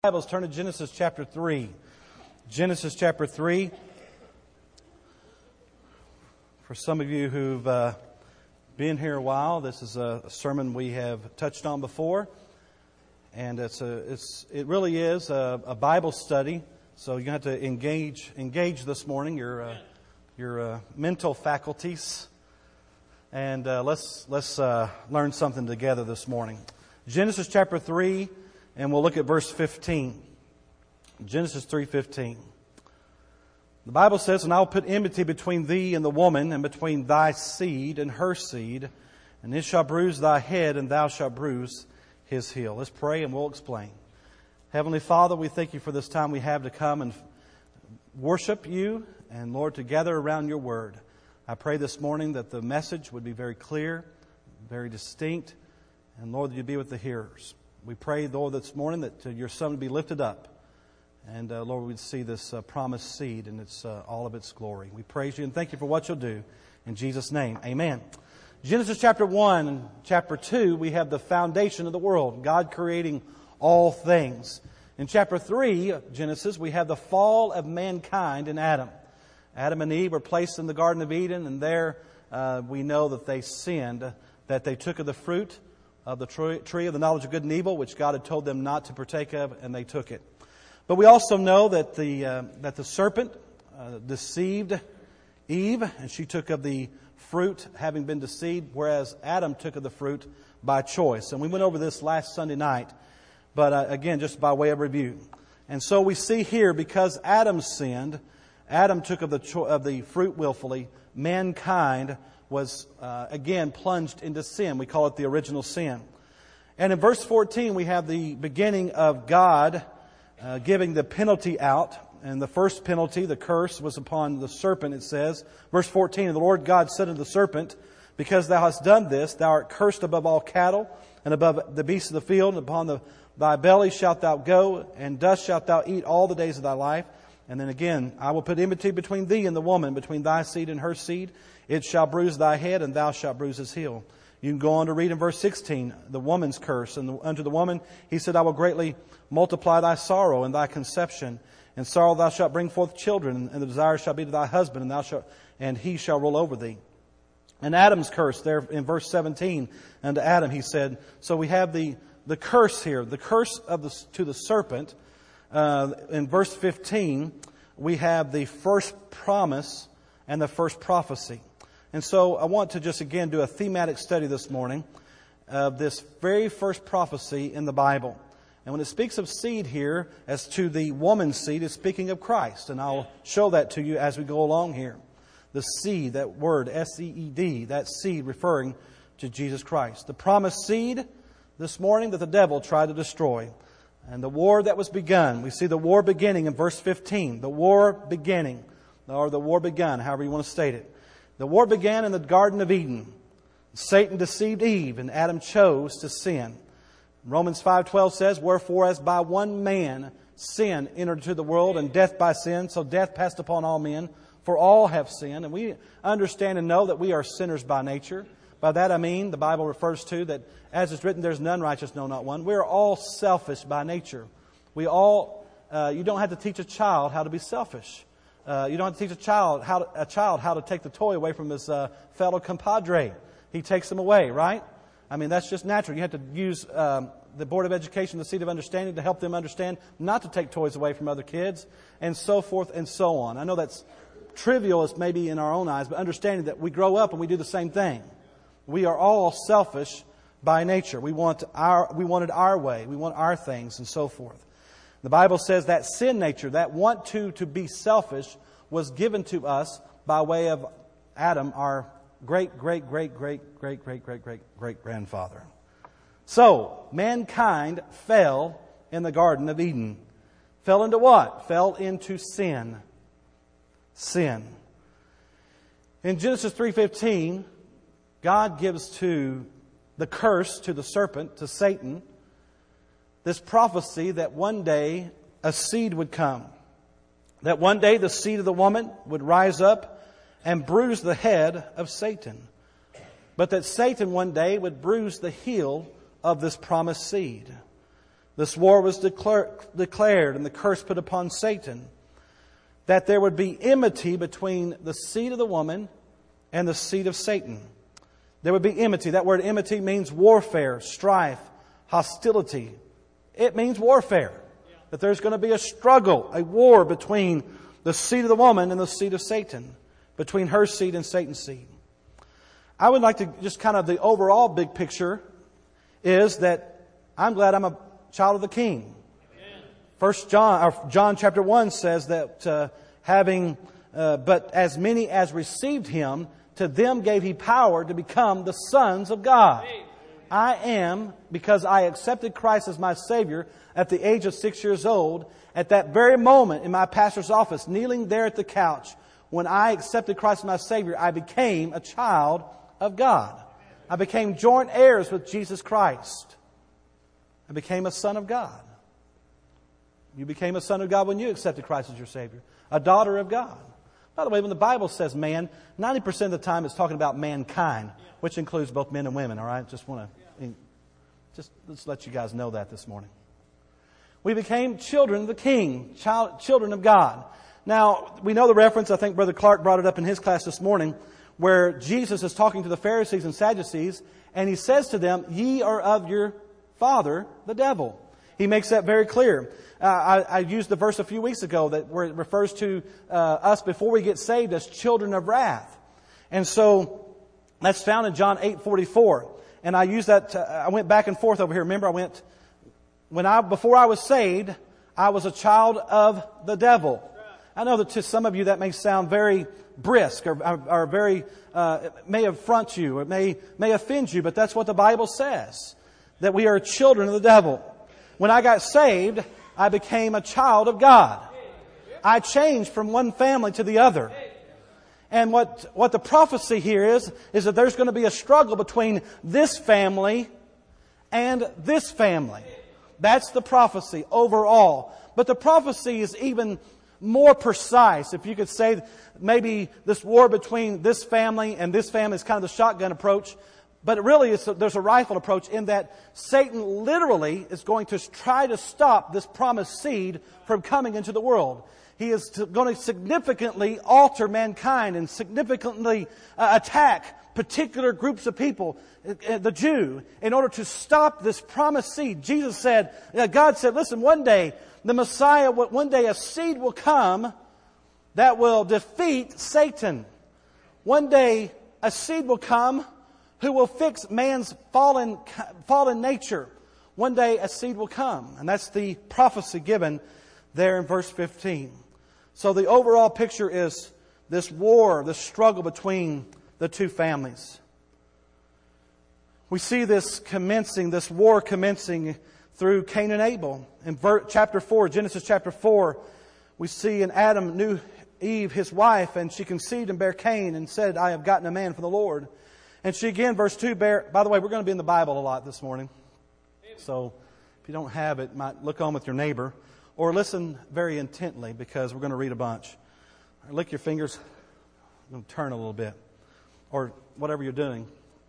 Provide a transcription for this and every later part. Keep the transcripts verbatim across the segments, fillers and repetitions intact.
Bibles, turn to Genesis chapter three. Genesis chapter three. For some of you who've uh, been here a while, this is a sermon we have touched on before, and it's a it's it really is a, a Bible study. So you have to engage engage this morning your uh, your uh, mental faculties, and uh, let's let's uh, learn something together this morning. Genesis chapter three. And we'll look at verse fifteen. Genesis three fifteen. The Bible says, "And I will put enmity between thee and the woman, and between thy seed and her seed, and it shall bruise thy head, and thou shalt bruise his heel." Let's pray and we'll explain. Heavenly Father, we thank you for this time we have to come and worship you, and Lord, to gather around your word. I pray this morning that the message would be very clear, very distinct, and Lord, that you be with the hearers. We pray, Lord, this morning that uh, your Son would be lifted up. And, uh, Lord, we'd see this uh, promised seed and its uh, all of its glory. We praise you and thank you for what you'll do. In Jesus' name, amen. Genesis chapter one and chapter two, we have the foundation of the world, God creating all things. In chapter three, Genesis, we have the fall of mankind in Adam. Adam and Eve were placed in the Garden of Eden, and there uh, we know that they sinned, that they took of the fruit of the tree of the knowledge of good and evil, which God had told them not to partake of, and they took it. But we also know that the uh, that the serpent uh, deceived Eve, and she took of the fruit having been deceived, whereas Adam took of the fruit by choice. And we went over this last Sunday night, but uh, again, just by way of review. And so we see here, because Adam sinned, Adam took of the cho- of the fruit willfully, mankind was, uh, again, plunged into sin. We call it the original sin. And in verse fourteen, we have the beginning of God uh, giving the penalty out. And the first penalty, the curse, was upon the serpent, it says. Verse fourteen, "And the Lord God said unto the serpent, Because thou hast done this, thou art cursed above all cattle, and above the beasts of the field, and upon the, thy belly shalt thou go, and dust shalt thou eat all the days of thy life. And then again, I will put enmity between thee and the woman, between thy seed and her seed. It shall bruise thy head, and thou shalt bruise his heel." You can go on to read in verse sixteen, the woman's curse. "And unto the woman he said, I will greatly multiply thy sorrow and thy conception. In sorrow thou shalt bring forth children, and the desire shall be to thy husband, and thou shalt, and he shall rule over thee." And Adam's curse there in verse seventeen, unto Adam he said. So we have the, the curse here, the curse of the, to the serpent. Uh, in verse fifteen, we have the first promise and the first prophecy. And so I want to just again do a thematic study this morning of this very first prophecy in the Bible. And when it speaks of seed here as to the woman's seed, it's speaking of Christ. And I'll show that to you as we go along here. The seed, that word, S E E D, that seed referring to Jesus Christ. The promised seed this morning that the devil tried to destroy. And the war that was begun. We see the war beginning in verse fifteen. The war beginning. Or the war begun, however you want to state it. The war began in the Garden of Eden. Satan deceived Eve, and Adam chose to sin. Romans five twelve says, "Wherefore as by one man sin entered into the world, and death by sin, so death passed upon all men, for all have sinned." And we understand and know that we are sinners by nature. By that I mean, the Bible refers to that, as it's written, there's none righteous, no, not one. We're all selfish by nature. We all, uh, you don't have to teach a child how to be selfish. Uh, you don't have to teach a child how to, a child how to take the toy away from his uh, fellow compadre. He takes them away, right? I mean, that's just natural. You have to use um, the Board of Education, the Seed of Understanding, to help them understand not to take toys away from other kids, and so forth and so on. I know that's trivial as maybe in our own eyes, but understanding that we grow up and we do the same thing. We are all selfish by nature. We want our, we want it our way. We want our things and so forth. The Bible says that sin nature, that want to, to be selfish, was given to us by way of Adam, our great, great, great, great, great, great, great, great, great grandfather. So, mankind fell in the Garden of Eden. Fell into what? Fell into sin. Sin. In Genesis three fifteen, God gives to the curse, to the serpent, to Satan, this prophecy that one day a seed would come. That one day the seed of the woman would rise up and bruise the head of Satan. But that Satan one day would bruise the heel of this promised seed. This war was declare, declared and the curse put upon Satan, that there would be enmity between the seed of the woman and the seed of Satan. There would be enmity. That word enmity means warfare, strife, hostility. It means warfare. That there's going to be a struggle, a war between the seed of the woman and the seed of Satan, between her seed and Satan's seed. I would like to just kind of the overall big picture is that I'm glad I'm a child of the King. First John, or John chapter one says that uh, having, uh, but as many as received Him, to them gave He power to become the sons of God. I am, because I accepted Christ as my Savior at the age of six years old, at that very moment in my pastor's office, kneeling there at the couch, when I accepted Christ as my Savior, I became a child of God. I became joint heirs with Jesus Christ. I became a son of God. You became a son of God when you accepted Christ as your Savior. A daughter of God. By the way, when the Bible says man, ninety percent of the time it's talking about mankind, which includes both men and women, all right? Just want to, just let's let you guys know that this morning. We became children of the King, child, children of God. Now, we know the reference, I think Brother Clark brought it up in his class this morning, where Jesus is talking to the Pharisees and Sadducees, and He says to them, ye are of your father, the devil. He makes that very clear. Uh, I, I used the verse a few weeks ago that where it refers to uh, us before we get saved as children of wrath. And so that's found in John eight forty-four. And I used that, to, I went back and forth over here. Remember, I went, when I, before I was saved, I was a child of the devil. I know that to some of you that may sound very brisk or, or, or very, uh, may affront you or may, may offend you, but that's what the Bible says. That we are children of the devil. When I got saved, I became a child of God. I changed from one family to the other. And what, what the prophecy here is, is that there's going to be a struggle between this family and this family. That's the prophecy overall. But the prophecy is even more precise. If you could say maybe this war between this family and this family is kind of the shotgun approach. But really, it's a, there's a rifle approach in that Satan literally is going to try to stop this promised seed from coming into the world. He is to, going to significantly alter mankind and significantly uh, attack particular groups of people, uh, the Jew, in order to stop this promised seed. Jesus said, uh, God said, listen, one day the Messiah, one day a seed will come that will defeat Satan. One day a seed will come who will fix man's fallen fallen nature. One day a seed will come. And that's the prophecy given there in verse fifteen. So the overall picture is this war, this struggle between the two families. We see this commencing, this war commencing through Cain and Abel. In chapter four, Genesis chapter four, we see in Adam knew Eve, his wife, and she conceived and bare Cain and said, I have gotten a man from the Lord. And she again, verse two, bear, by the way, we're going to be in the Bible a lot this morning. So if you don't have it, might look on with your neighbor or listen very intently because we're going to read a bunch. Or lick your fingers. I'm going to turn a little bit or whatever you're doing.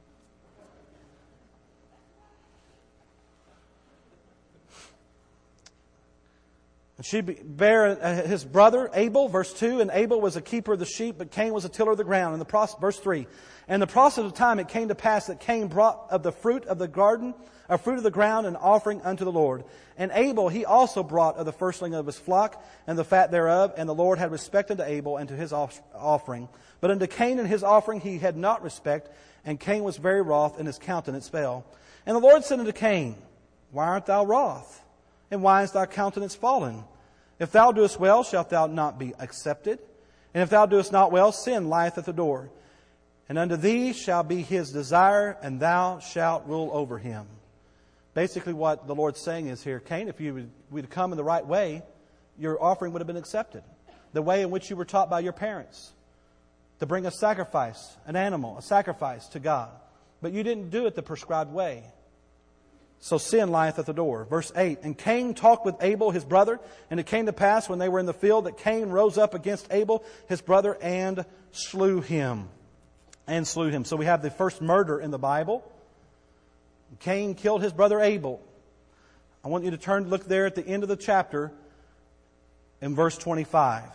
And she bare his brother Abel, verse two, and Abel was a keeper of the sheep, but Cain was a tiller of the ground. And the process, verse three, and the process of time it came to pass that Cain brought of the fruit of the garden, a fruit of the ground, an offering unto the Lord. And Abel he also brought of the firstling of his flock and the fat thereof, and the Lord had respect unto Abel and to his offering. But unto Cain and his offering he had not respect, and Cain was very wroth, and his countenance fell. And the Lord said unto Cain, Why art thou wroth? And why is thy countenance fallen? If thou doest well, shalt thou not be accepted? And if thou doest not well, sin lieth at the door. And unto thee shall be his desire, and thou shalt rule over him. Basically what the Lord's saying is here, Cain, if you would, would come in the right way, your offering would have been accepted. The way in which you were taught by your parents. To bring a sacrifice, an animal, a sacrifice to God. But you didn't do it the prescribed way. So sin lieth at the door. Verse eight, and Cain talked with Abel his brother, and it came to pass when they were in the field that Cain rose up against Abel his brother and slew him. And slew him. So we have the first murder in the Bible. Cain killed his brother Abel I want you to turn to look there at the end of the chapter in verse twenty-five.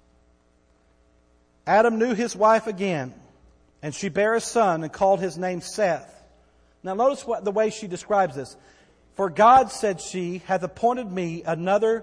Adam knew his wife again, and she bare a son and called his name Seth. Now notice what the way she describes this. For God, said she, hath appointed me another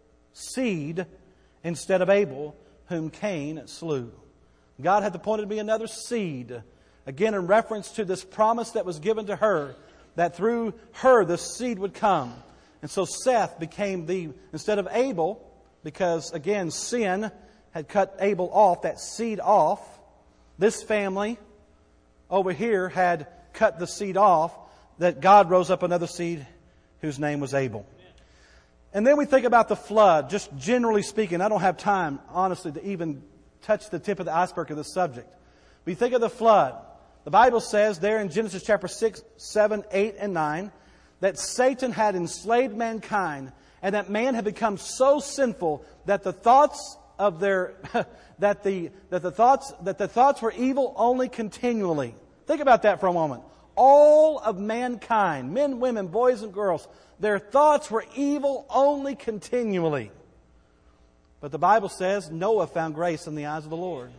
seed instead of Abel, whom Cain slew. God hath appointed me another seed. Again, in reference to this promise that was given to her, that through her the seed would come. And so Seth became the, instead of Abel, because again, sin had cut Abel off, that seed off. This family over here had cut the seed off, that God rose up another seed whose name was Abel. And then we think about the flood, just generally speaking. I don't have time, honestly, to even touch the tip of the iceberg of this subject. We think of the flood. The Bible says there in Genesis chapter six, seven, eight, and nine, that Satan had enslaved mankind, and that man had become so sinful that the thoughts of their that the that the thoughts that the thoughts were evil only continually. Think about that for a moment. All of mankind, men, women, boys, and girls, their thoughts were evil only continually. But the Bible says Noah found grace in the eyes of the Lord.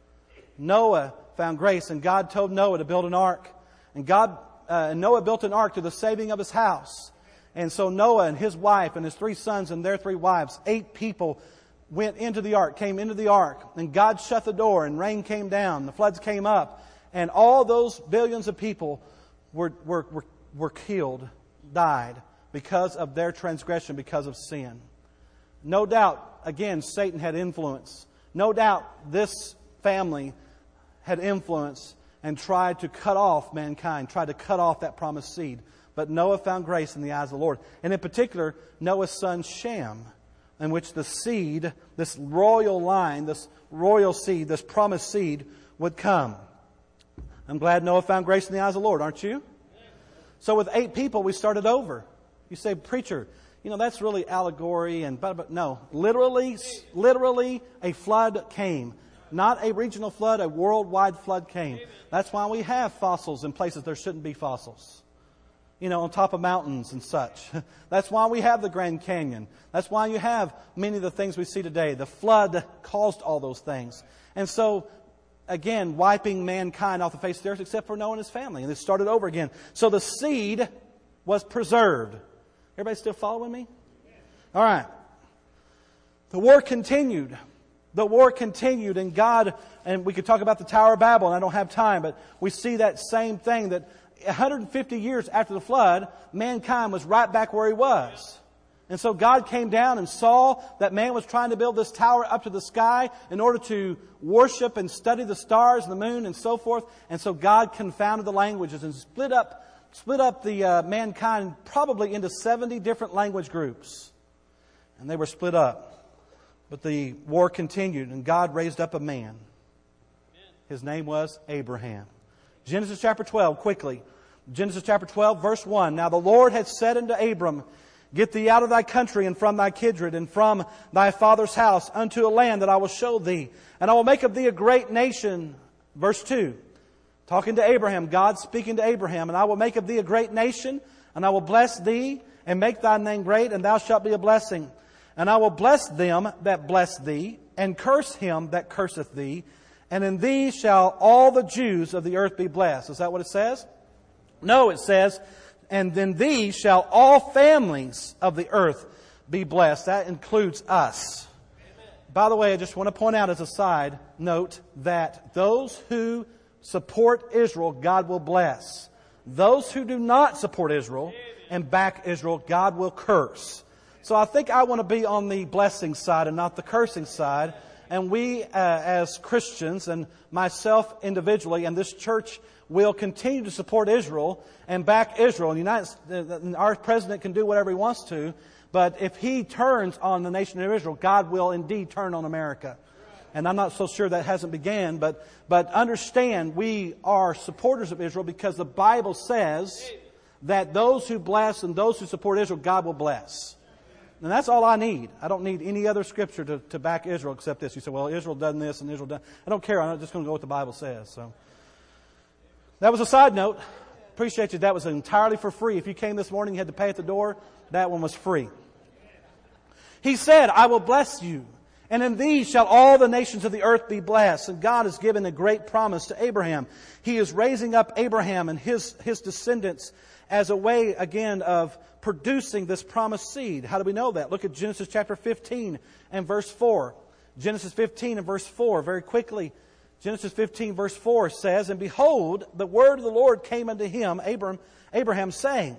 Noah found grace, and God told Noah to build an ark. And God, uh, and Noah built an ark to the saving of his house. And so Noah and his wife and his three sons and their three wives, eight people, went into the ark, came into the ark. And God shut the door, and rain came down. The floods came up. And all those billions of people were, were, were, were killed, died, because of their transgression, because of sin. No doubt, again, Satan had influence. No doubt this family had influence and tried to cut off mankind, tried to cut off that promised seed. But Noah found grace in the eyes of the Lord. And in particular, Noah's son Shem, in which the seed, this royal line, this royal seed, this promised seed would come. I'm glad Noah found grace in the eyes of the Lord, aren't you? So with eight people, we started over. You say, preacher, you know, that's really allegory and but, but no, literally, literally a flood came. Not a regional flood, a worldwide flood came. That's why we have fossils in places there shouldn't be fossils. You know, on top of mountains and such. That's why we have the Grand Canyon. That's why you have many of the things we see today. The flood caused all those things. And so, again, wiping mankind off the face of the earth except for Noah and his family. And it started over again. So the seed was preserved. Everybody still following me? All right. The war continued. The war continued, and God, and we could talk about the Tower of Babel, and I don't have time, but we see that same thing, that one hundred fifty years after the flood, mankind was right back where he was. And so God came down and saw that man was trying to build this tower up to the sky in order to worship and study the stars and the moon and so forth. And so God confounded the languages and split up split up the uh, mankind probably into seventy different language groups. And they were split up. But the war continued, and God raised up a man. His name was Abraham. Genesis chapter twelve, quickly. Genesis chapter twelve, verse one. Now the Lord had said unto Abram, Get thee out of thy country and from thy kindred and from thy father's house unto a land that I will show thee. And I will make of thee a great nation. Verse two. Talking to Abraham, God speaking to Abraham. And I will make of thee a great nation, and I will bless thee and make thy name great, and thou shalt be a blessing. And I will bless them that bless thee, and curse him that curseth thee. And in thee shall all the Jews of the earth be blessed. Is that what it says? No, it says, and in thee shall all families of the earth be blessed. That includes us. Amen. By the way, I just want to point out as a side note that those who support Israel, God will bless. Those who do not support Israel and back Israel, God will curse. So I think I want to be on the blessing side and not the cursing side. And we uh, as Christians, and myself individually, and this church will continue to support Israel and back Israel. And United, our president can do whatever he wants to, but if he turns on the nation of Israel, God will indeed turn on America. And I'm not so sure that hasn't began, but but understand we are supporters of Israel because the Bible says that those who bless and those who support Israel, God will bless. And that's all I need. I don't need any other scripture to, to back Israel except this. You say, well, Israel done this and Israel done... I don't care. I'm just going to go with the Bible says. So that was a side note. appreciate you. That was entirely for free. If you came this morning, you had to pay at the door. That one was free. He said, I will bless you, and in thee shall all the nations of the earth be blessed. And God has given a great promise to Abraham. He is raising up Abraham and his, his descendants as a way, again, of producing this promised seed. How do we know that? Look at Genesis chapter fifteen and verse four. Genesis fifteen and verse four, very quickly. Genesis fifteen verse four says, And behold, the word of the Lord came unto him, Abram, Abraham, saying,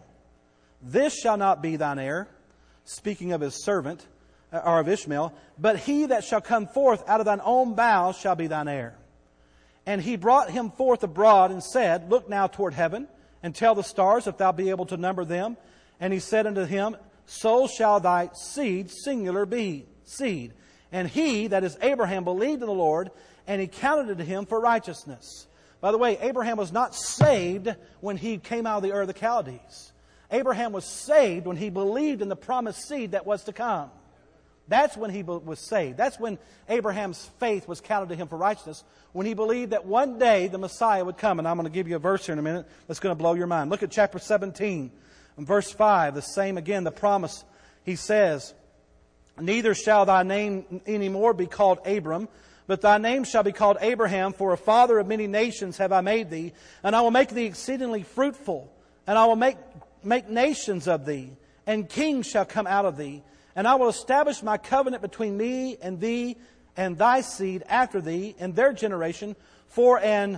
This shall not be thine heir, speaking of his servant, or of Ishmael, but he that shall come forth out of thine own bowels shall be thine heir. And he brought him forth abroad and said, Look now toward heaven, and tell the stars if thou be able to number them. And he said unto him, So shall thy seed, singular, be, seed. And he, that is Abraham, believed in the Lord, and he counted it to him for righteousness. By the way, Abraham was not saved when he came out of the Ur of the Chaldees. Abraham was saved when he believed in the promised seed that was to come. That's when he was saved. That's when Abraham's faith was counted to him for righteousness, when he believed that one day the Messiah would come. And I'm going to give you a verse here in a minute that's going to blow your mind. Look at chapter seventeen, and verse five. The same again, the promise. He says, Neither shall thy name any more be called Abram, but thy name shall be called Abraham, for a father of many nations have I made thee, and I will make thee exceedingly fruitful, and I will make, make nations of thee, and kings shall come out of thee. And I will establish my covenant between me and thee and thy seed after thee and their generation for an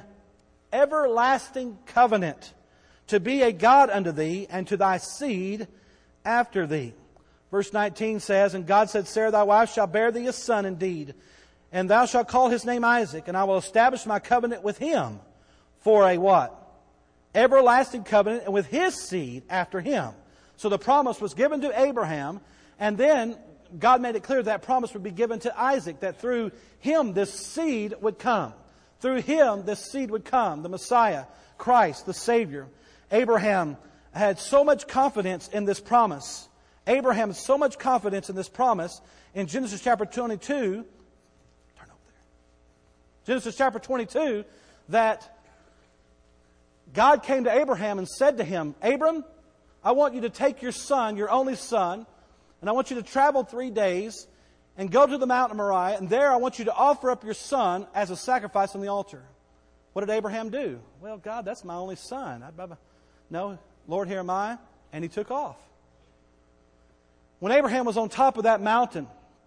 everlasting covenant, to be a God unto thee and to thy seed after thee. Verse nineteen says, And God said, Sarah thy wife shall bear thee a son indeed, and thou shalt call his name Isaac, and I will establish my covenant with him for a what? Everlasting covenant, and with his seed after him. So the promise was given to Abraham, and then God made it clear that promise would be given to Isaac, that through him this seed would come. Through him this seed would come, the Messiah, Christ, the Savior. Abraham had so much confidence in this promise. Abraham had so much confidence in this promise in Genesis chapter twenty-two. Turn over there. Genesis chapter twenty-two, that God came to Abraham and said to him, Abram, I want you to take your son, your only son, and I want you to travel three days and go to the mountain of Moriah, and there I want you to offer up your son as a sacrifice on the altar. What did Abraham do? Well, God, that's my only son. No, Lord, here am I. And he took off. When Abraham was on top of that mountain,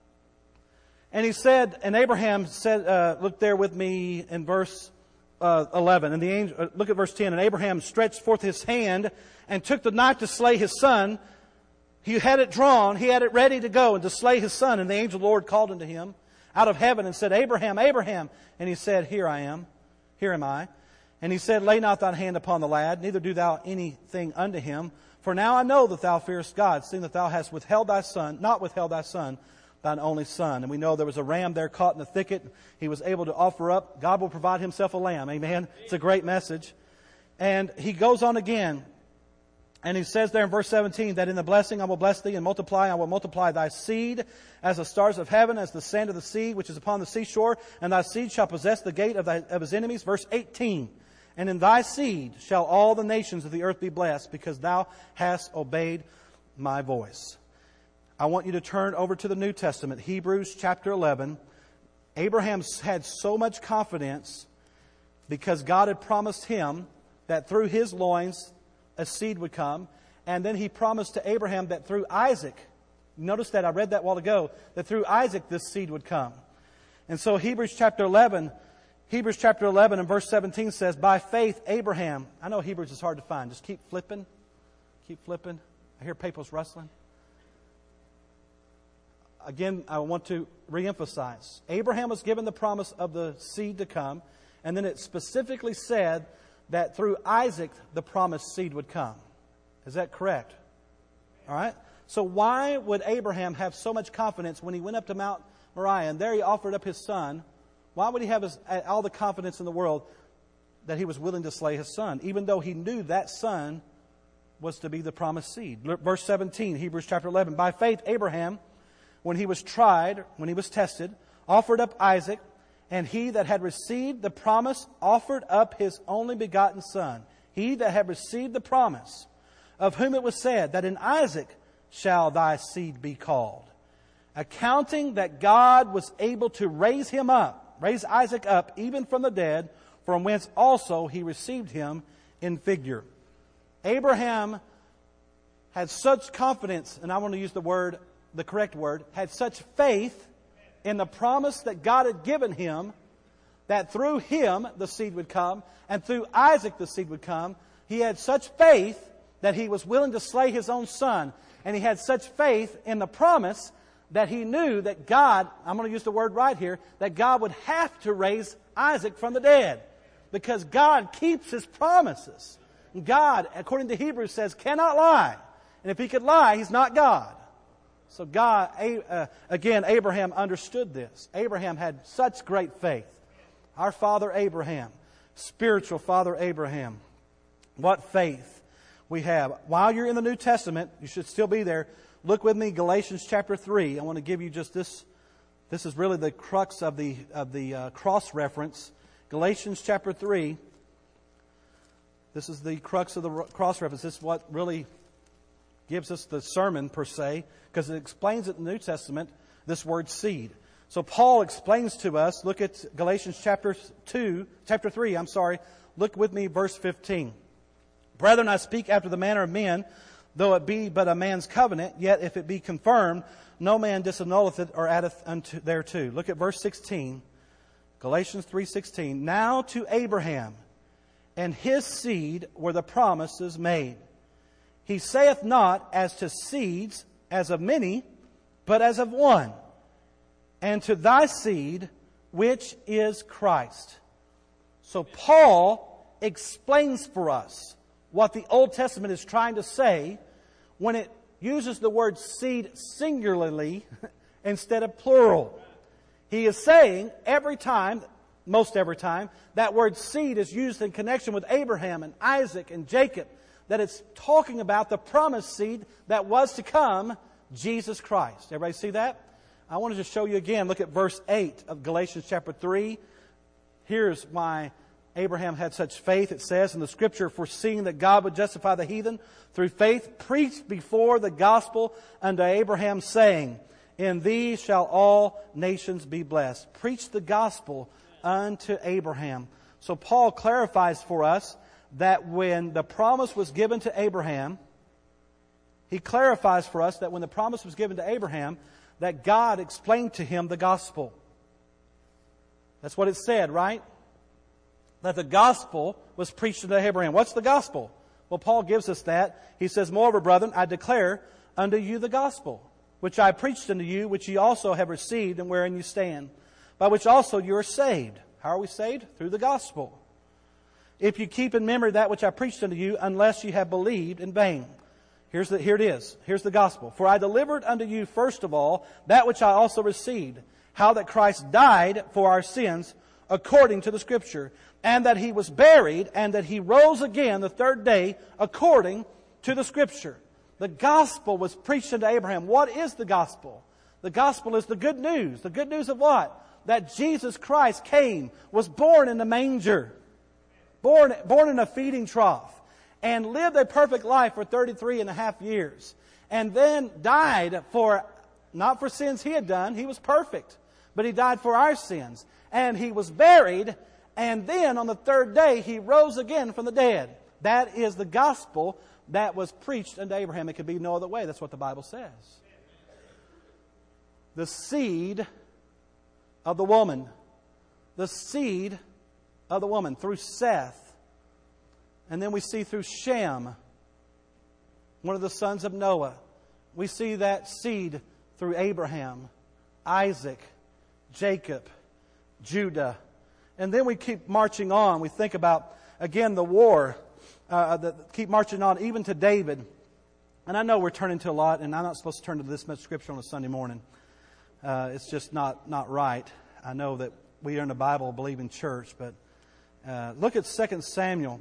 and he said, and Abraham said, uh, look there with me in verse uh, eleven. And the angel, uh, look at verse ten. And Abraham stretched forth his hand and took the knife to slay his son. He had it drawn, he had it ready to go and to slay his son. And the angel of the Lord called unto him out of heaven and said, Abraham, Abraham. And he said, Here I am, here am I. And he said, Lay not thine hand upon the lad, neither do thou anything unto him. For now I know that thou fearest God, seeing that thou hast withheld thy son, not withheld thy son, thine only son. And we know there was a ram there caught in the thicket. He was able to offer up. God will provide himself a lamb. Amen. It's a great message. And he goes on again. And he says there in verse seventeen, that in the blessing I will bless thee, and multiply, I will multiply thy seed as the stars of heaven, as the sand of the sea, which is upon the seashore, and thy seed shall possess the gate of, thy, of his enemies. Verse eighteen, and in thy seed shall all the nations of the earth be blessed, because thou hast obeyed my voice. I want you to turn over to the New Testament, Hebrews chapter eleven. Abraham had so much confidence because God had promised him that through his loins a seed would come. And then he promised to Abraham that through Isaac, notice that I read that a while ago, that through Isaac this seed would come. And so Hebrews chapter eleven, Hebrews chapter eleven and verse seventeen says, By faith Abraham, I know Hebrews is hard to find, just keep flipping, keep flipping. I hear papers rustling. Again, I want to reemphasize, Abraham was given the promise of the seed to come, and then it specifically said that through Isaac the promised seed would come. Is that correct? All right. So why would Abraham have so much confidence when he went up to Mount Moriah and there he offered up his son? Why would he have his, all the confidence in the world that he was willing to slay his son, even though he knew that son was to be the promised seed? Verse seventeen, Hebrews chapter eleven. By faith Abraham, when he was tried, when he was tested, offered up Isaac. And he that had received the promise offered up his only begotten son. he that had received the promise, of whom it was said that in Isaac shall thy seed be called, accounting that God was able to raise him up, raise Isaac up even from the dead, from whence also he received him in figure. Abraham had such confidence, and I want to use the word, the correct word, had such faith in the promise that God had given him, that through him the seed would come, and through Isaac the seed would come. He had such faith that he was willing to slay his own son. And he had such faith in the promise that he knew that God, I'm going to use the word right here, that God would have to raise Isaac from the dead. Because God keeps His promises. God, according to Hebrews, says, cannot lie. And if He could lie, He's not God. So God, uh, again, Abraham understood this. Abraham had such great faith. Our father Abraham, spiritual father Abraham. What faith we have. While you're in the New Testament, you should still be there. Look with me, Galatians chapter three. I want to give you just this. This is really the crux of the of the uh, cross reference. Galatians chapter three. This is the crux of the cross reference. This is what really gives us the sermon per se, because it explains it in the New Testament, this word seed. So Paul explains to us, look at Galatians chapter two, chapter three, I'm sorry. Look with me, verse fifteen. Brethren, I speak after the manner of men, though it be but a man's covenant, yet if it be confirmed, no man disannulleth it or addeth unto thereto. Look at verse sixteen. Galatians three sixteen. Now to Abraham and his seed were the promises made. He saith not as to seeds, as of many, but as of one. And to thy seed, which is Christ. So Paul explains for us what the Old Testament is trying to say when it uses the word seed singularly instead of plural. He is saying every time, most every time, that word seed is used in connection with Abraham and Isaac and Jacob, that it's talking about the promised seed that was to come, Jesus Christ. Everybody see that? I wanted to show you again. Look at verse eight of Galatians chapter three. Here's why Abraham had such faith. It says in the Scripture, foreseeing that God would justify the heathen through faith, preached before the gospel unto Abraham, saying, in thee shall all nations be blessed. Preach the gospel unto Abraham. So Paul clarifies for us that when the promise was given to Abraham, he clarifies for us that when the promise was given to Abraham, that God explained to him the gospel. That's what it said, right? That the gospel was preached unto Abraham. What's the gospel? Well, Paul gives us that. He says, moreover, brethren, I declare unto you the gospel, which I preached unto you, which ye also have received, and wherein you stand, by which also you are saved. How are we saved? Through the gospel. If you keep in memory that which I preached unto you, unless you have believed in vain. Here's the, here it is. Here's the gospel. For I delivered unto you first of all that which I also received, how that Christ died for our sins according to the Scripture, and that He was buried, and that He rose again the third day according to the Scripture. The gospel was preached unto Abraham. What is the gospel? The gospel is the good news. The good news of what? That Jesus Christ came, was born in a manger, born, born in a feeding trough, and lived a perfect life for thirty-three and a half years. And then died for, not for sins He had done, He was perfect, but He died for our sins. And He was buried, and then on the third day He rose again from the dead. That is the gospel that was preached unto Abraham. It could be no other way. That's what the Bible says. The seed of the woman. The seed of the woman through Seth. And then we see through Shem, one of the sons of Noah. We see that seed through Abraham, Isaac, Jacob, Judah. And then we keep marching on. We think about, again, the war. Uh, that keep marching on, even to David. And I know we're turning to a lot, and I'm not supposed to turn to this much Scripture on a Sunday morning. Uh, it's just not, not right. I know that we are in the Bible believing church, but uh, look at Second Samuel.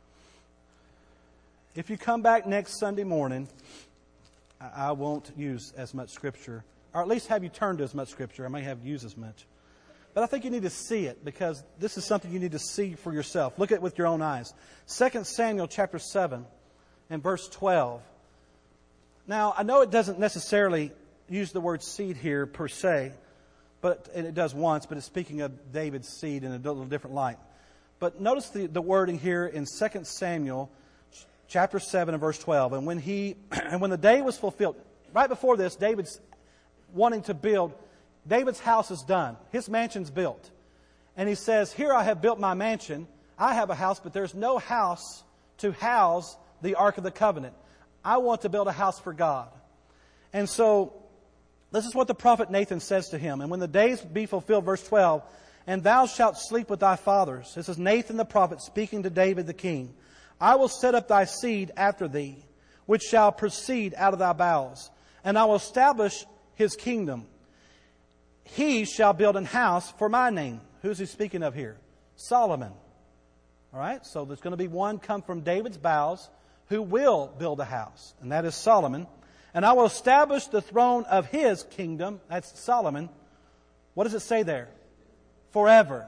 If you come back next Sunday morning, I, I won't use as much Scripture, or at least have you turn to as much Scripture. I may have used as much. But I think you need to see it because this is something you need to see for yourself. Look at it with your own eyes. Second Samuel chapter seven and verse twelve. Now, I know it doesn't necessarily use the word seed here per se, but and it does once, but it's speaking of David's seed in a little different light. But notice the, the wording here in Second Samuel chapter seven and verse twelve. And when he and when the day was fulfilled, right before this, David's wanting to build. David's house is done. His mansion's built. And he says, here I have built my mansion. I have a house, but there's no house to house the Ark of the Covenant. I want to build a house for God. And so, this is what the prophet Nathan says to him. And when the days be fulfilled, verse twelve, and thou shalt sleep with thy fathers. This is Nathan the prophet speaking to David the king. I will set up thy seed after thee, which shall proceed out of thy bowels. And I will establish his kingdom. He shall build an house for my name. Who's he speaking of here? Solomon. All right, so there's going to be one come from David's bowels who will build a house, and that is Solomon. And I will establish the throne of his kingdom. That's Solomon. What does it say there? Forever.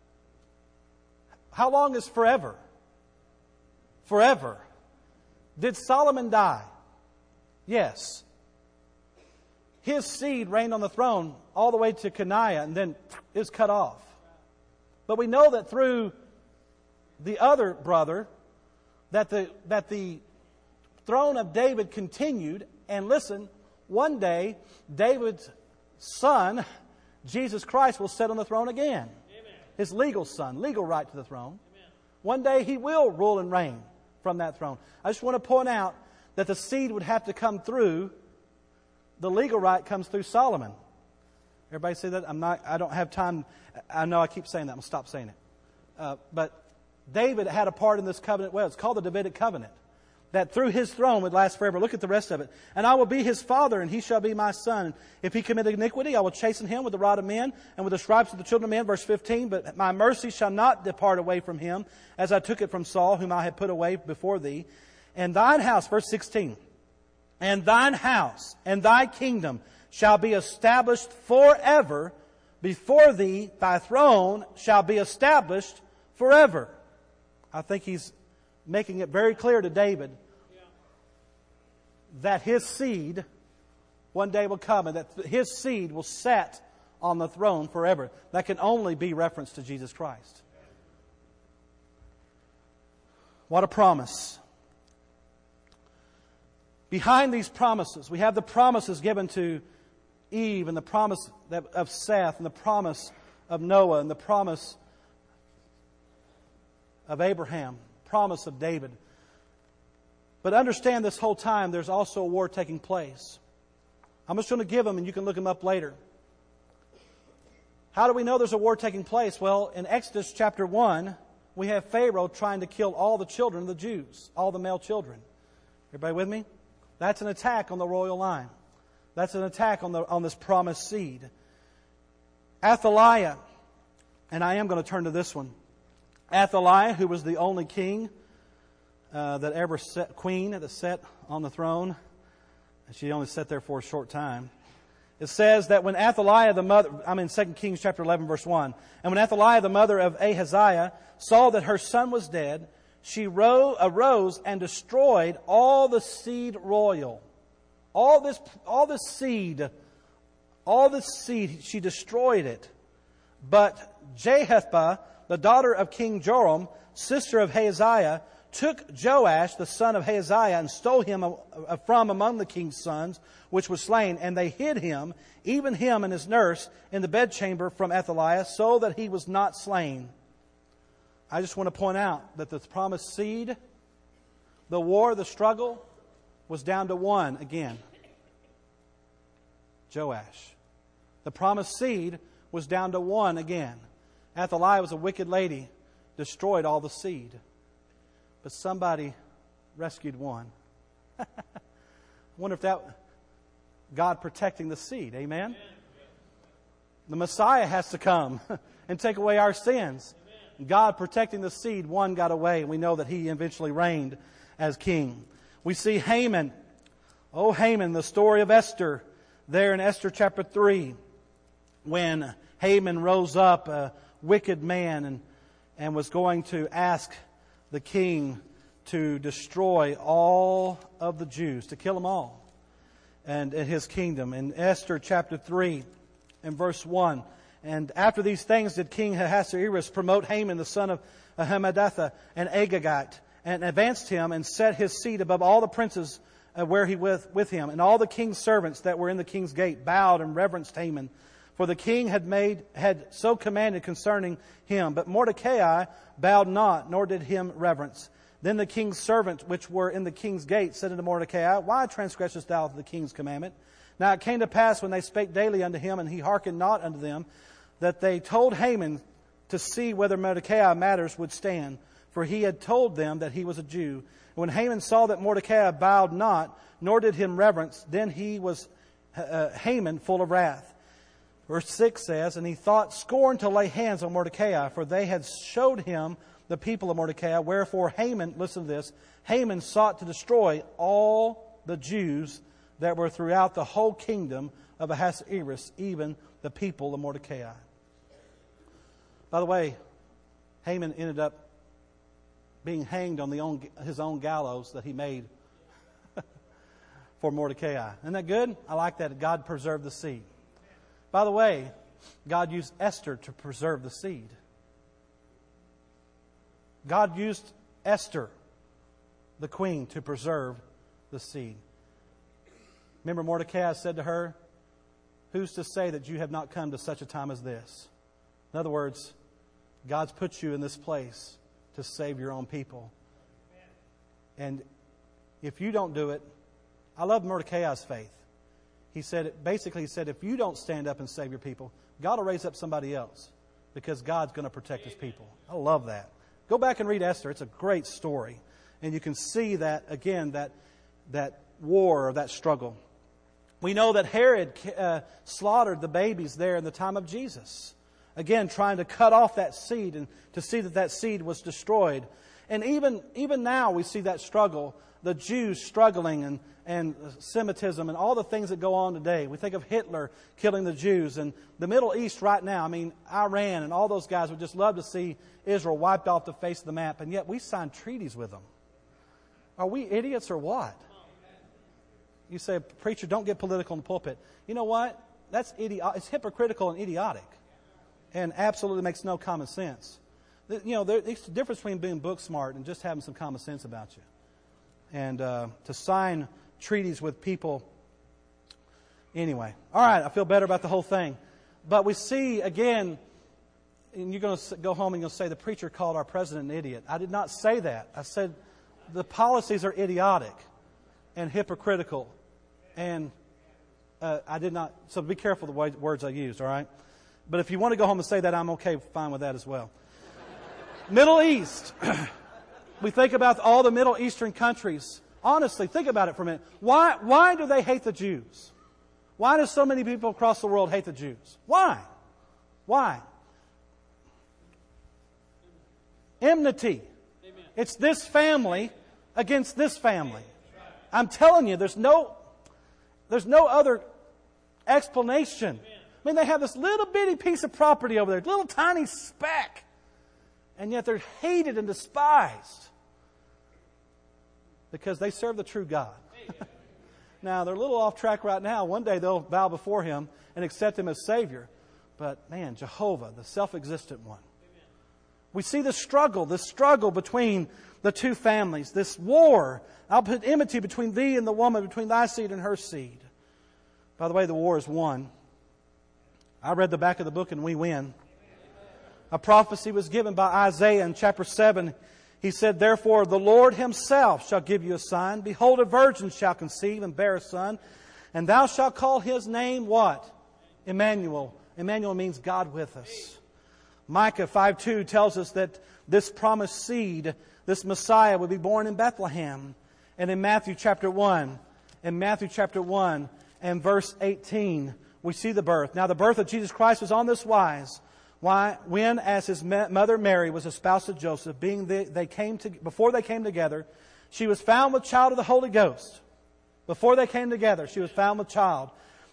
How long is forever? Forever. Did Solomon die? Yes. His seed reigned on the throne all the way to Caniah and then is cut off. But we know that through the other brother that the that the throne of David continued. And listen, one day David's son, Jesus Christ, will sit on the throne again. Amen. His legal son, legal right to the throne. Amen. One day he will rule and reign from that throne. I just want to point out that the seed would have to come through. The legal right comes through Solomon. Everybody see that? I'm not. I don't have time. I know I keep saying that. I'm going to stop saying it. Uh, but David had a part in this covenant. Well, it's called the Davidic covenant. That through his throne would last forever. Look at the rest of it. And I will be his father, and he shall be my son. If he commit iniquity, I will chasten him with the rod of men and with the stripes of the children of men. Verse fifteen. But my mercy shall not depart away from him, as I took it from Saul, whom I had put away before thee. And thine house, verse sixteen. And thine house and thy kingdom shall be established forever. Before thee, thy throne shall be established forever. I think he's making it very clear to David that his seed one day will come and that his seed will set on the throne forever. That can only be reference to Jesus Christ. What a promise. Behind these promises, we have the promises given to Eve and the promise of Seth and the promise of Noah and the promise of Abraham, promise of David. But understand this whole time there's also a war taking place. I'm just going to give them and you can look them up later. How do we know there's a war taking place? Well, in Exodus chapter one, we have Pharaoh trying to kill all the children of the Jews, all the male children. Everybody with me? That's an attack on the royal line. That's an attack on the on this promised seed. Athaliah, and I am going to turn to this one. Athaliah, who was the only king uh, that ever sat, queen that sat on the throne. She only sat there for a short time. It says that when Athaliah, the mother, I'm in Second Kings chapter eleven, verse one. And when Athaliah, the mother of Ahaziah, saw that her son was dead, she ro- arose and destroyed all the seed royal. All this, all this seed, all this seed, she destroyed it. But Jehoshaphat, the daughter of King Joram, sister of Ahaziah, took Joash, the son of Ahaziah, and stole him from among the king's sons, which was slain. And they hid him, even him and his nurse, in the bedchamber from Athaliah, so that he was not slain. I just want to point out that the promised seed, the war, the struggle, was down to one again. Joash. The promised seed was down to one again. Athaliah was a wicked lady, destroyed all the seed. But somebody rescued one. I wonder if that, God protecting the seed. Amen? The Messiah has to come and take away our sins. God protecting the seed, one got away. We know that he eventually reigned as king. We see Haman. Oh, Haman, the story of Esther, there in Esther chapter three. when Haman rose up, a wicked man, and, and was going to ask the king to destroy all of the Jews, to kill them all, and in his kingdom. In Esther chapter three and verse one, and after these things did King Ahasuerus promote Haman the son of Hammedatha and Agagite, and advanced him and set his seat above all the princes uh, where he with, with him. And all the king's servants that were in the king's gate bowed and reverenced Haman. For the king had made had so commanded concerning him. But Mordecai bowed not, nor did him reverence. Then the king's servants which were in the king's gate said unto Mordecai, Why transgressest thou the king's commandment? Now it came to pass when they spake daily unto him, and he hearkened not unto them, that they told Haman to see whether Mordecai matters would stand. For he had told them that he was a Jew. When Haman saw that Mordecai bowed not, nor did him reverence, then he was uh, Haman full of wrath. Verse six says, And he thought scorn to lay hands on Mordecai, for they had showed him the people of Mordecai. Wherefore Haman, listen to this, Haman sought to destroy all the Jews that were throughout the whole kingdom of Ahasuerus, even the people of Mordecai. By the way, Haman ended up being hanged on the own, his own gallows that he made for Mordecai. Isn't that good? I like that. God preserved the seed. By the way, God used Esther to preserve the seed. God used Esther, the queen, to preserve the seed. Remember, Mordecai said to her, Who's to say that you have not come to such a time as this? In other words, God's put you in this place to save your own people. And if you don't do it, I love Mordecai's faith. He said, basically he said, if you don't stand up and save your people, God will raise up somebody else because God's going to protect His people. I love that. Go back and read Esther. It's a great story. And you can see that, again, that, that war or that struggle. We know that Herod uh, slaughtered the babies there in the time of Jesus. Again, trying to cut off that seed and to see that that seed was destroyed. And even even now we see that struggle, the Jews struggling and, and Semitism and all the things that go on today. We think of Hitler killing the Jews and the Middle East right now. I mean, Iran and all those guys would just love to see Israel wiped off the face of the map. And yet we signed treaties with them. Are we idiots or what? You say, preacher, don't get political in the pulpit. You know what? That's idi- It's hypocritical and idiotic. And absolutely makes no common sense. You know, there's a difference between being book smart and just having some common sense about you. And uh, to sign treaties with people. Anyway, all right, I feel better about the whole thing. But we see, again, and you're going to go home and you'll say the preacher called our president an idiot. I did not say that. I said the policies are idiotic and hypocritical. And uh, I did not, so be careful the words I used, all right? But if you want to go home and say that, I'm okay, fine with that as well. Middle East. We think about all the Middle Eastern countries. Honestly, think about it for a minute. Why, why do they hate the Jews? Why do so many people across the world hate the Jews? Why? Why? Enmity. Amen. It's this family against this family. I'm telling you, there's no, there's no other explanation. Amen. I mean, they have this little bitty piece of property over there, little tiny speck. And yet they're hated and despised because they serve the true God. Now, they're a little off track right now. One day they'll bow before Him and accept Him as Savior. But, man, Jehovah, the self-existent one. We see the struggle, the struggle between the two families, this war. I'll put enmity between thee and the woman, between thy seed and her seed. By the way, the war is won. I read the back of the book and we win. A prophecy was given by Isaiah in chapter seven. He said, Therefore the Lord Himself shall give you a sign. Behold, a virgin shall conceive and bear a son. And thou shalt call his name what? Emmanuel. Emmanuel means God with us. Micah five two tells us that this promised seed, this Messiah, would be born in Bethlehem. And in Matthew chapter one, in Matthew chapter one and verse eighteen, we see the birth. Now the birth of Jesus Christ was on this wise. Why? When, as His mother Mary was espoused to Joseph, being the, they came to, before they came together, she was found with child of the Holy Ghost. Before they came together, she was found with child.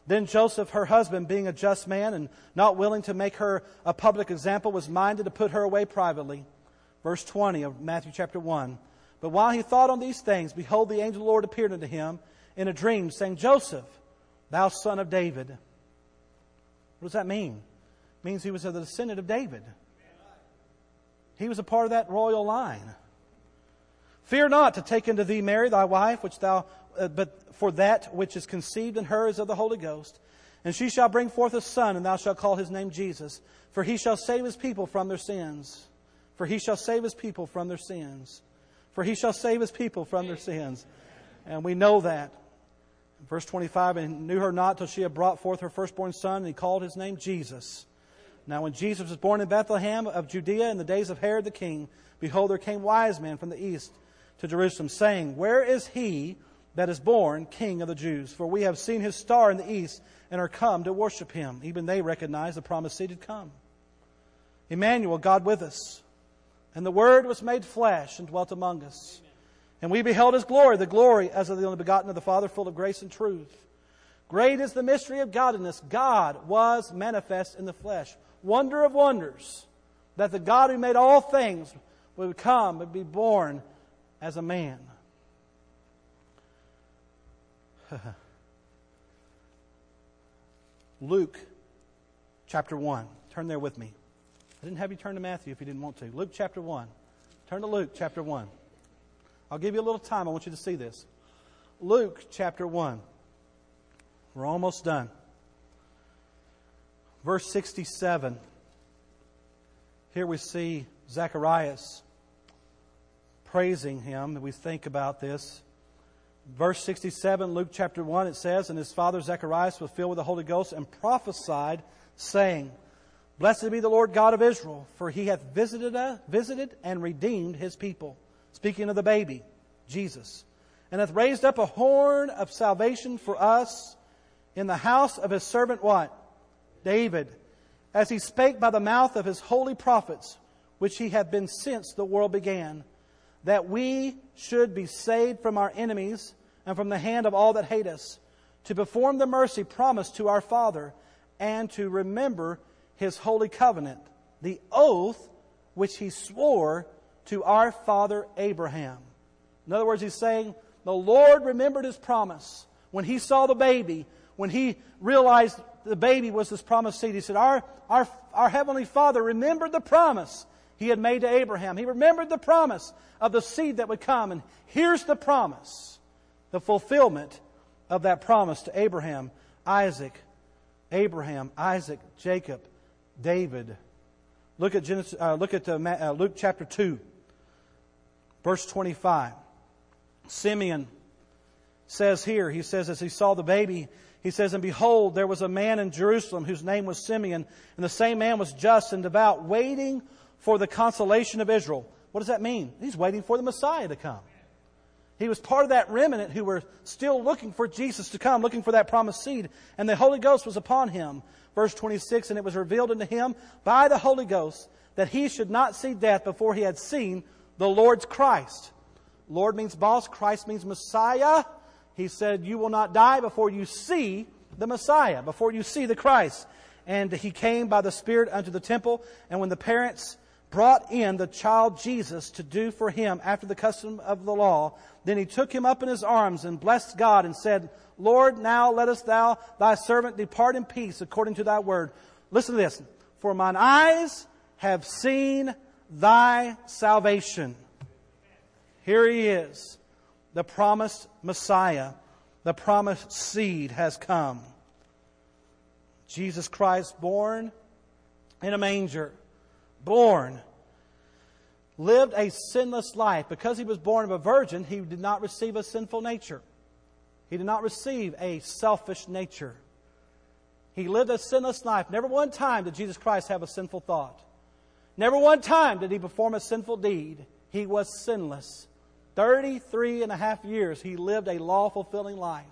Then Joseph, her husband, being a just man and not willing to make her a public example, was minded to put her away privately. Verse twenty of Matthew chapter one. But while he thought on these things, behold, the angel of the Lord appeared unto him in a dream, saying, Joseph, thou son of David. What does that mean? It means he was of the descendant of David. He was a part of that royal line. Fear not to take unto thee Mary, thy wife, which thou, uh, but for that which is conceived in her is of the Holy Ghost. And she shall bring forth a son, and thou shalt call his name Jesus. For he shall save his people from their sins. For he shall save his people from their sins. For he shall save his people from their sins. And we know that. Verse twenty-five, and knew her not till she had brought forth her firstborn son, and he called his name Jesus. Now when Jesus was born in Bethlehem of Judea in the days of Herod the king, behold, there came wise men from the east to Jerusalem, saying, Where is he that is born King of the Jews? For we have seen his star in the east, and are come to worship him. Even they recognized the promised seed had come. Emmanuel, God with us. And the Word was made flesh and dwelt among us. And we beheld his glory, the glory as of the only begotten of the Father, full of grace and truth. Great is the mystery of godliness. God was manifest in the flesh. Wonder of wonders, that the God who made all things would come and be born as a man. Luke chapter one. Turn there with me. I didn't have you turn to Matthew if you didn't want to. Luke chapter one. Turn to Luke chapter one. I'll give you a little time. I want you to see this. Luke chapter one. We're almost done. Verse sixty-seven. Here we see Zacharias praising him. We think about this. Verse sixty-seven, Luke chapter one, it says, And his father Zacharias was filled with the Holy Ghost and prophesied, saying, Blessed be the Lord God of Israel, for he hath visited, uh, visited and redeemed his people. Speaking of the baby, Jesus. And hath raised up a horn of salvation for us in the house of his servant what? David. As he spake by the mouth of his holy prophets, which he hath been since the world began, that we should be saved from our enemies and from the hand of all that hate us, to perform the mercy promised to our Father, and to remember his holy covenant, the oath which he swore to our father Abraham. In other words, he's saying, the Lord remembered his promise. When he saw the baby, when he realized the baby was this promised seed, he said, our, our, our Heavenly Father remembered the promise he had made to Abraham. He remembered the promise of the seed that would come. And here's the promise, the fulfillment of that promise to Abraham, Isaac, Abraham, Isaac, Jacob, David. Look at Genesis, uh, look at uh, uh, Luke chapter two, verse twenty-five. Simeon says here, he says, as he saw the baby, he says, And behold, there was a man in Jerusalem whose name was Simeon, and the same man was just and devout, waiting for the consolation of Israel. What does that mean? He's waiting for the Messiah to come. He was part of that remnant who were still looking for Jesus to come, looking for that promised seed. And the Holy Ghost was upon him. Verse twenty-six, And it was revealed unto him by the Holy Ghost that he should not see death before he had seen the Lord's Christ. Lord means boss. Christ means Messiah. He said, you will not die before you see the Messiah, before you see the Christ. And he came by the Spirit unto the temple. And when the parents brought in the child Jesus to do for him after the custom of the law, then he took him up in his arms and blessed God and said, Lord, now lettest thou thy servant depart in peace according to thy word. Listen to this. For mine eyes have seen thy salvation. Here he is. The promised Messiah. The promised seed has come. Jesus Christ, born in a manger. Born. Lived a sinless life. Because he was born of a virgin, he did not receive a sinful nature. He did not receive a selfish nature. He lived a sinless life. Never one time did Jesus Christ have a sinful thought. Never one time did he perform a sinful deed. He was sinless. Thirty-three and a half years he lived a law-fulfilling life.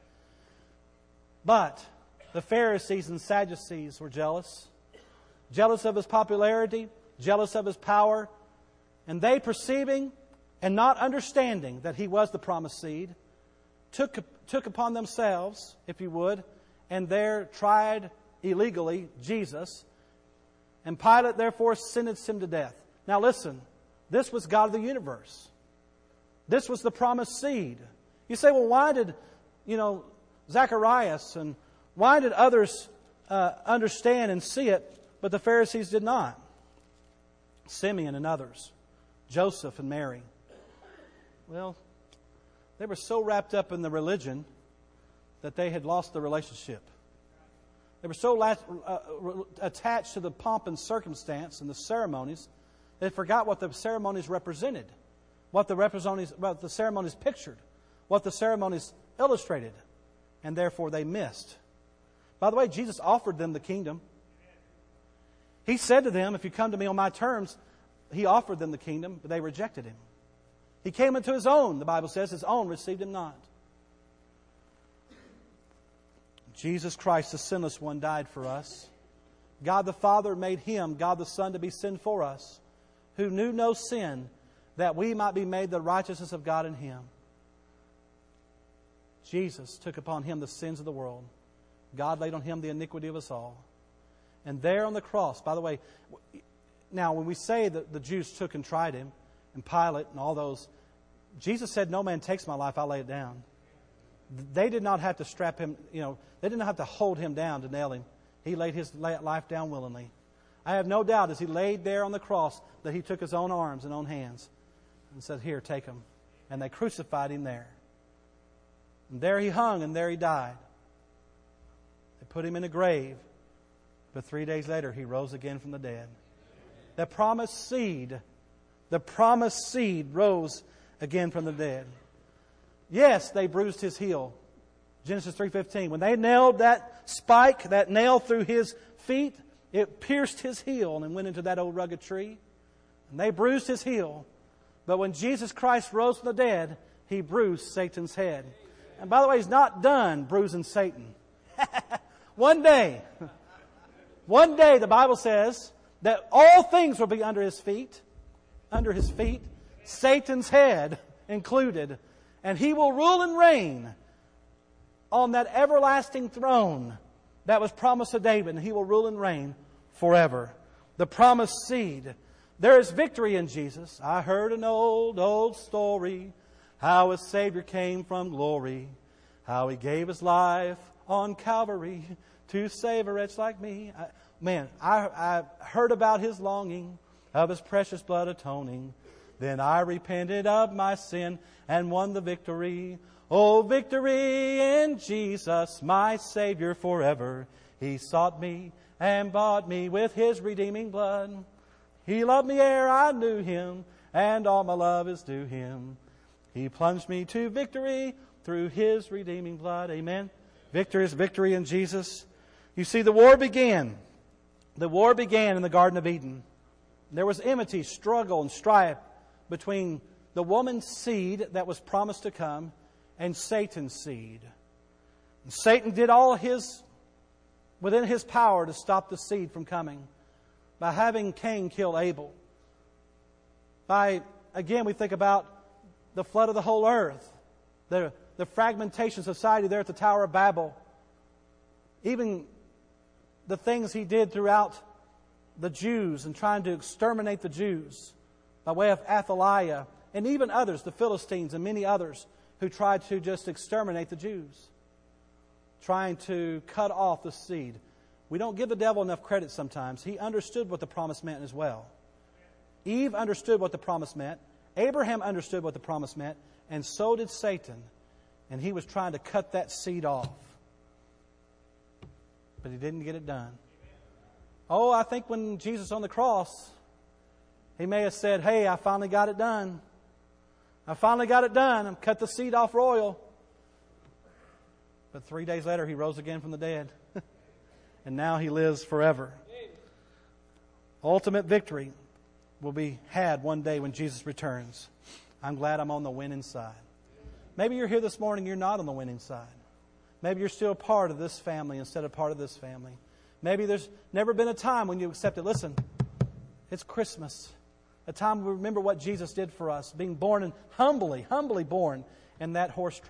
But the Pharisees and Sadducees were jealous. Jealous of his popularity, jealous of his power. And they, perceiving and not understanding that he was the promised seed, took, took upon themselves, if you would, and there tried illegally Jesus. And Pilate therefore sentenced him to death. Now listen, this was God of the universe. This was the promised seed. You say, well, why did, you know, Zacharias and why did others uh, understand and see it, but the Pharisees did not? Simeon and others, Joseph and Mary. Well, they were so wrapped up in the religion that they had lost the relationship. They were so la- uh, attached to the pomp and circumstance and the ceremonies, they forgot what the ceremonies represented, what the, representatives, what the ceremonies pictured, what the ceremonies illustrated, and therefore they missed. By the way, Jesus offered them the kingdom. He said to them, if you come to me on my terms, He offered them the kingdom, but they rejected Him. He came into His own, the Bible says, His own received Him not. Jesus Christ, the sinless one, died for us. God the Father made Him, God the Son, to be sin for us, who knew no sin, that we might be made the righteousness of God in Him. Jesus took upon Him the sins of the world. God laid on Him the iniquity of us all. And there on the cross, by the way, now when we say that the Jews took and tried Him, and Pilate and all those, Jesus said, no man takes my life, I lay it down. They did not have to strap Him, you know, they did not have to hold Him down to nail Him. He laid His life down willingly. I have no doubt as He laid there on the cross that He took His own arms and own hands and said, here, take Him. And they crucified Him there. And there He hung and there He died. They put Him in a grave. But three days later, He rose again from the dead. The promised seed, the promised seed rose again from the dead. Yes, they bruised His heel. Genesis three fifteen. When they nailed that spike, that nail through His feet, it pierced His heel and went into that old rugged tree. And they bruised His heel. But when Jesus Christ rose from the dead, He bruised Satan's head. And by the way, He's not done bruising Satan. One day, one day the Bible says that all things will be under His feet, under His feet, Satan's head included. And He will rule and reign on that everlasting throne that was promised to David. And He will rule and reign forever. The promised seed. There is victory in Jesus. I heard an old, old story, how a Savior came from glory, how He gave His life on Calvary to save a wretch like me. I, man, I, I heard about His longing, of His precious blood atoning. Then I repented of my sin and won the victory. Oh, victory in Jesus, my Savior forever. He sought me and bought me with His redeeming blood. He loved me ere I knew Him, and all my love is due Him. He plunged me to victory through His redeeming blood. Amen. Victory is victory in Jesus. You see, the war began. The war began in the Garden of Eden. There was enmity, struggle, and strife between the woman's seed that was promised to come and Satan's seed. And Satan did all his, within his power to stop the seed from coming by having Cain kill Abel. By, again, we think about the flood of the whole earth, the, the fragmentation of society there at the Tower of Babel, even the things he did throughout the Jews and trying to exterminate the Jews by way of Athaliah, and even others, the Philistines and many others who tried to just exterminate the Jews, trying to cut off the seed. We don't give the devil enough credit sometimes. He understood what the promise meant as well. Eve understood what the promise meant. Abraham understood what the promise meant. And so did Satan. And he was trying to cut that seed off. But he didn't get it done. Oh, I think when Jesus on the cross, He may have said, hey, I finally got it done. I finally got it done. I've cut the seed off royal. But three days later, He rose again from the dead. And now He lives forever. Ultimate victory will be had one day when Jesus returns. I'm glad I'm on the winning side. Maybe you're here this morning, you're not on the winning side. Maybe you're still part of this family instead of part of this family. Maybe there's never been a time when you accepted, listen, it's Christmas. A time we remember what Jesus did for us, being born and humbly, humbly born in that horse trough.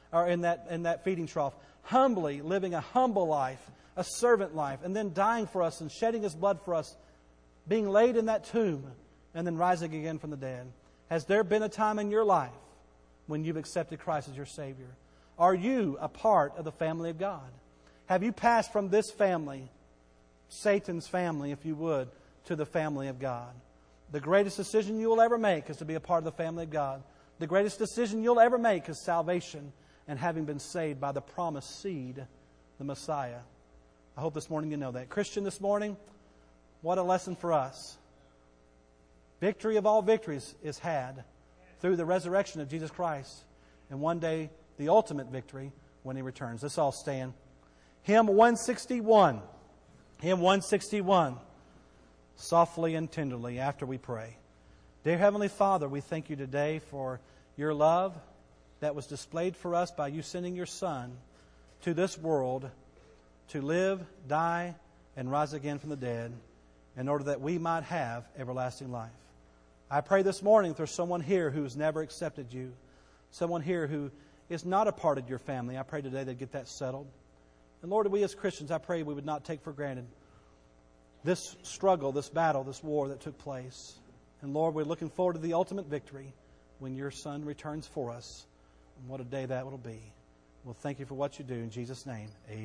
or in that, in that feeding trough, humbly living a humble life, a servant life, and then dying for us and shedding His blood for us, being laid in that tomb, and then rising again from the dead. Has there been a time in your life when you've accepted Christ as your Savior? Are you a part of the family of God? Have you passed from this family, Satan's family, if you would, to the family of God? The greatest decision you will ever make is to be a part of the family of God. The greatest decision you'll ever make is salvation and having been saved by the promised seed, the Messiah. I hope this morning you know that. Christian, this morning, what a lesson for us. Victory of all victories is had through the resurrection of Jesus Christ. And one day, the ultimate victory when He returns. Let's all stand. Hymn one sixty-one. Hymn one sixty-one. Softly and tenderly after we pray. Dear Heavenly Father, we thank You today for Your love that was displayed for us by You sending Your Son to this world to live, die, and rise again from the dead in order that we might have everlasting life. I pray this morning if there's someone here who has never accepted You, someone here who is not a part of Your family, I pray today they get that settled. And Lord, we as Christians, I pray we would not take for granted this struggle, this battle, this war that took place. And Lord, we're looking forward to the ultimate victory when Your Son returns for us. And what a day that will be. Well, thank You for what You do. In Jesus' name, amen.